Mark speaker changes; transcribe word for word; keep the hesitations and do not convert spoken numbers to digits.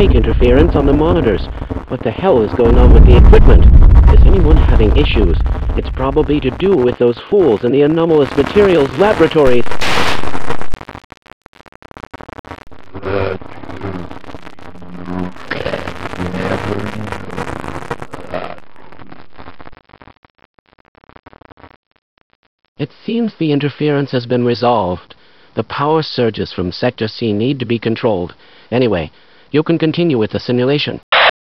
Speaker 1: fake interference on the monitors. What the hell is going on with the equipment? Is anyone having issues? It's probably to do with those fools in the anomalous materials laboratories. It seems the interference has been resolved. The power surges from Sector C need to be controlled. Anyway, you can continue with the simulation.